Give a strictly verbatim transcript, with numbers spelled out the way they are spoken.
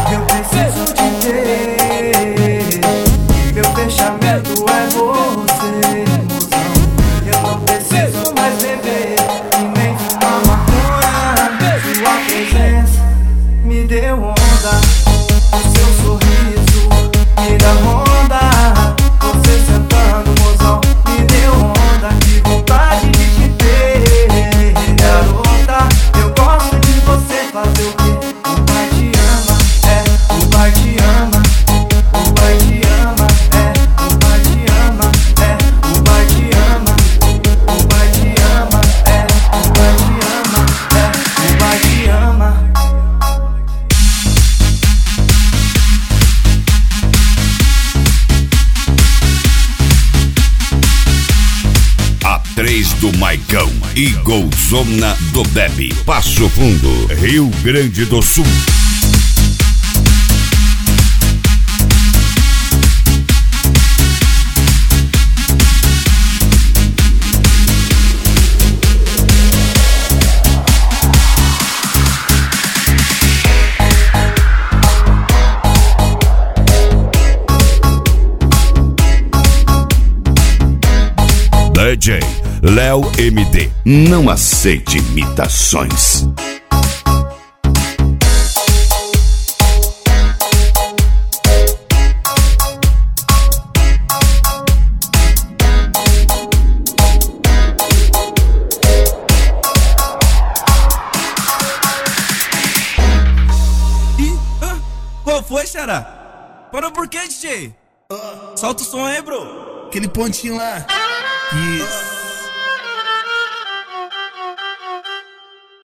Eu preciso te ter, e meu fechamento é você, mozão. Eu não preciso mais beber e nem fumar maconha. Sua presença me deu onda, o seu sorriso me dá onda. Você sentando, mozão, me deu onda. Que vontade de te ter, garota. Eu gosto de você, fazer o quê? O pai te ama, é, o pai te ama. O pai te ama, é, o pai te ama, é, o pai te ama. O pai te ama, é, o pai te ama, é, o pai te ama. A três do Maicão e Golzona do Bebe, Passo Fundo, Rio Grande do Sul. D J Léo M D, não aceite imitações. Ih, ah, qual foi, xará? Parou por quê, D J? Solta o som aí, bro. Aquele pontinho lá. Isso.